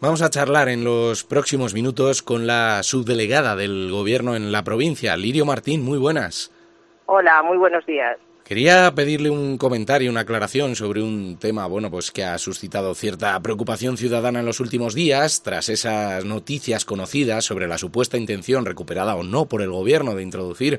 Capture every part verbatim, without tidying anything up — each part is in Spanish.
Vamos a charlar en los próximos minutos con la subdelegada del Gobierno en la provincia, Lirio Martín. Muy buenas. Hola, muy buenos días. Quería pedirle un comentario, una aclaración sobre un tema, bueno, pues que ha suscitado cierta preocupación ciudadana en los últimos días, tras esas noticias conocidas sobre la supuesta intención, recuperada o no por el Gobierno, de introducir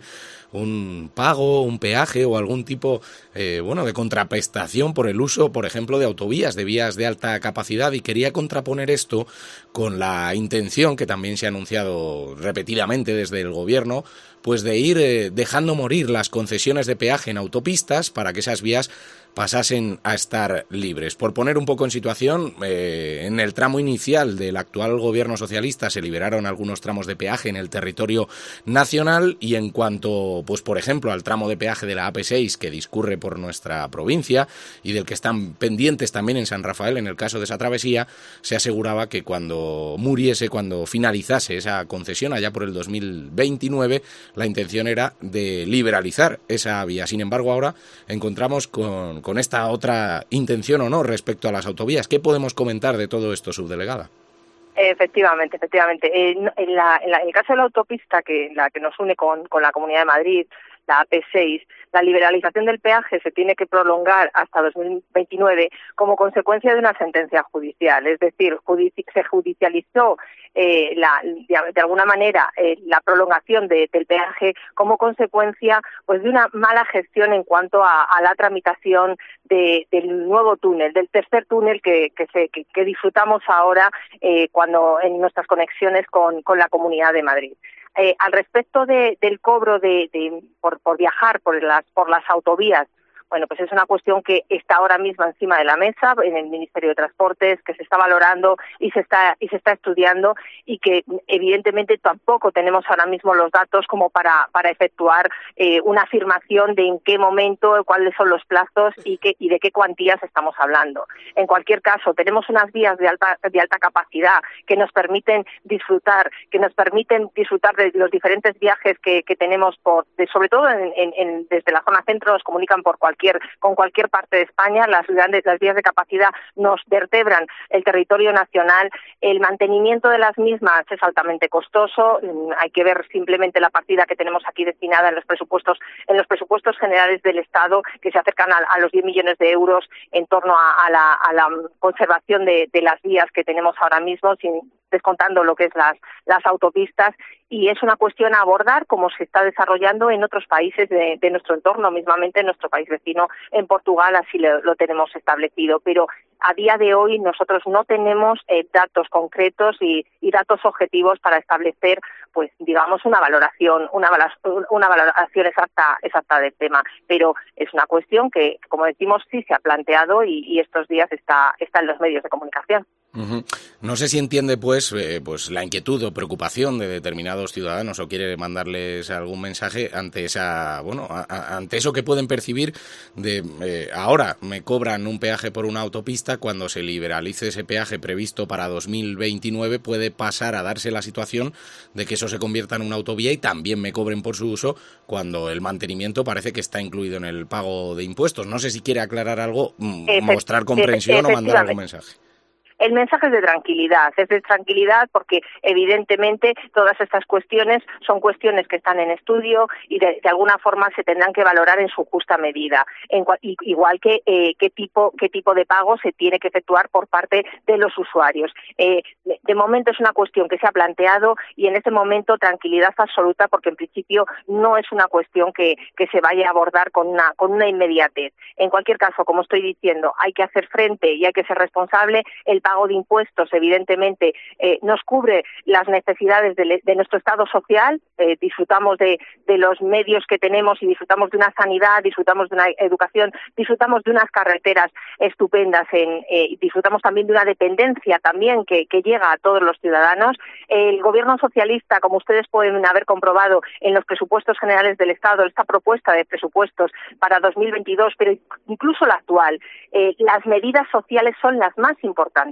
un pago, un peaje o algún tipo, eh, bueno, de contraprestación por el uso, por ejemplo, de autovías, de vías de alta capacidad, y quería contraponer esto con la intención, que también se ha anunciado repetidamente desde el Gobierno, pues de ir eh, dejando morir las concesiones de peaje en autopistas para que esas vías pasasen a estar libres. Por poner un poco en situación, eh, en el tramo inicial del actual gobierno socialista se liberaron algunos tramos de peaje en el territorio nacional, y en cuanto, pues por ejemplo, al tramo de peaje de la A P seis que discurre por nuestra provincia y del que están pendientes también en San Rafael en el caso de esa travesía, se aseguraba que cuando muriese, cuando finalizase esa concesión allá por el dos mil veintinueve, la intención era de liberalizar esa vía. Sin embargo, ahora encontramos con con esta otra intención o no respecto a las autovías. ¿Qué podemos comentar de todo esto, subdelegada? Efectivamente, efectivamente. En, en, la, en, la, en el caso de la autopista, que la que nos une con, con la Comunidad de Madrid, la A P seis, la liberalización del peaje se tiene que prolongar hasta dos mil veintinueve como consecuencia de una sentencia judicial. Es decir, judici se judicializó eh, la, de, de alguna manera eh, la prolongación de, del peaje como consecuencia pues de una mala gestión en cuanto a, a la tramitación de, del nuevo túnel, del tercer túnel que, que, se, que, que disfrutamos ahora eh, cuando en nuestras conexiones con, con la Comunidad de Madrid. Eh, al respecto de, del cobro de, de por, por viajar por las por las autovías, bueno, pues es una cuestión que está ahora mismo encima de la mesa en el Ministerio de Transportes, que se está valorando y se está y se está estudiando, y que evidentemente tampoco tenemos ahora mismo los datos como para para efectuar eh, una afirmación de en qué momento, cuáles son los plazos y qué y de qué cuantías estamos hablando. En cualquier caso, tenemos unas vías de alta de alta capacidad que nos permiten disfrutar, que nos permiten disfrutar de los diferentes viajes que, que tenemos por, de, sobre todo en, en, en, desde la zona centro nos comunican por cualquier con cualquier parte de España. Las grandes las vías de capacidad nos vertebran el territorio nacional. El mantenimiento de las mismas es altamente costoso. Hay que ver simplemente la partida que tenemos aquí destinada en los presupuestos en los presupuestos generales del Estado, que se acercan a, a los diez millones de euros en torno a, a, la, a la conservación de, de las vías que tenemos ahora mismo, sin descontando lo que es las, las autopistas, y es una cuestión a abordar como se está desarrollando en otros países de, de nuestro entorno, mismamente en nuestro país vecino, en Portugal, así lo, lo tenemos establecido, pero a día de hoy nosotros no tenemos eh, datos concretos y, y datos objetivos para establecer, pues digamos, una valoración, una, una valoración exacta, exacta del tema, pero es una cuestión que, como decimos, sí se ha planteado y, y estos días está, está en los medios de comunicación. Uh-huh. No sé si entiende pues eh, pues la inquietud o preocupación de determinados ciudadanos, o quiere mandarles algún mensaje ante esa bueno a, a, ante eso que pueden percibir de eh, ahora me cobran un peaje por una autopista, cuando se liberalice ese peaje previsto para dos mil veintinueve puede pasar a darse la situación de que eso se convierta en una autovía y también me cobren por su uso, cuando el mantenimiento parece que está incluido en el pago de impuestos. No sé si quiere aclarar algo, Efe- mostrar comprensión o mandar algún mensaje. El mensaje es de tranquilidad, es de tranquilidad porque evidentemente todas estas cuestiones son cuestiones que están en estudio y de, de alguna forma se tendrán que valorar en su justa medida, en, igual que eh, qué tipo qué tipo de pago se tiene que efectuar por parte de los usuarios. Eh, de momento es una cuestión que se ha planteado y en este momento tranquilidad absoluta, porque en principio no es una cuestión que, que se vaya a abordar con una con una inmediatez. En cualquier caso, como estoy diciendo, hay que hacer frente y hay que ser responsable. El pago de impuestos, evidentemente, eh, nos cubre las necesidades de, de nuestro estado social, eh, disfrutamos de, de los medios que tenemos y disfrutamos de una sanidad, disfrutamos de una educación, disfrutamos de unas carreteras estupendas, en, eh, disfrutamos también de una dependencia también que, que llega a todos los ciudadanos. El gobierno socialista, como ustedes pueden haber comprobado en los presupuestos generales del Estado, esta propuesta de presupuestos para dos mil veintidós, pero incluso la actual, eh, las medidas sociales son las más importantes.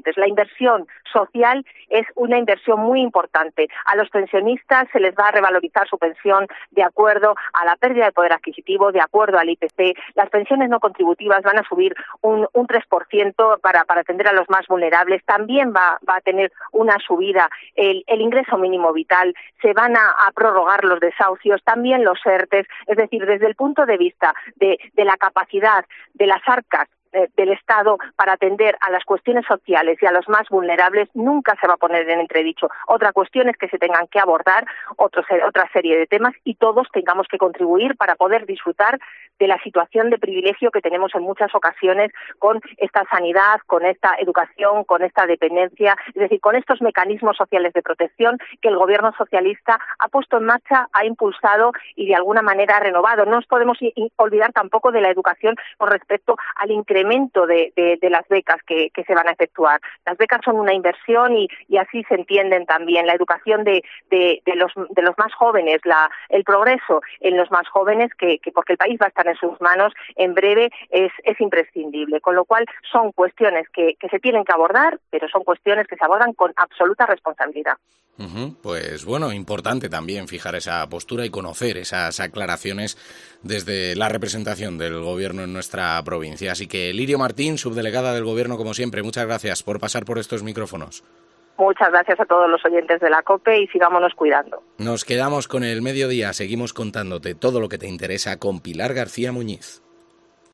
importantes. La inversión social es una inversión muy importante. A los pensionistas se les va a revalorizar su pensión de acuerdo a la pérdida de poder adquisitivo, de acuerdo al I P C. Las pensiones no contributivas van a subir un, un tres por ciento para, para atender a los más vulnerables. También va, va a tener una subida el, el ingreso mínimo vital. Se van a, a prorrogar los desahucios, también los ERTES. Es decir, desde el punto de vista de, de la capacidad de las arcas del Estado para atender a las cuestiones sociales y a los más vulnerables nunca se va a poner en entredicho. Otra cuestión es que se tengan que abordar otro, otra serie de temas y todos tengamos que contribuir para poder disfrutar de la situación de privilegio que tenemos en muchas ocasiones con esta sanidad, con esta educación, con esta dependencia, es decir, con estos mecanismos sociales de protección que el Gobierno socialista ha puesto en marcha, ha impulsado y de alguna manera ha renovado. No nos podemos olvidar tampoco de la educación con respecto al incremento De, de, de las becas que, que se van a efectuar. Las becas son una inversión y, y así se entienden también. La educación de, de, de, los, de los más jóvenes, la, el progreso en los más jóvenes, que, que porque el país va a estar en sus manos en breve, es, es imprescindible. Con lo cual son cuestiones que, que se tienen que abordar, pero son cuestiones que se abordan con absoluta responsabilidad. Uh-huh. Pues bueno, importante también fijar esa postura y conocer esas aclaraciones desde la representación del Gobierno en nuestra provincia. Así que Lirio Martín, subdelegada del Gobierno, como siempre, muchas gracias por pasar por estos micrófonos. Muchas gracias a todos los oyentes de la COPE y sigámonos cuidando. Nos quedamos con el mediodía, seguimos contándote todo lo que te interesa con Pilar García Muñiz.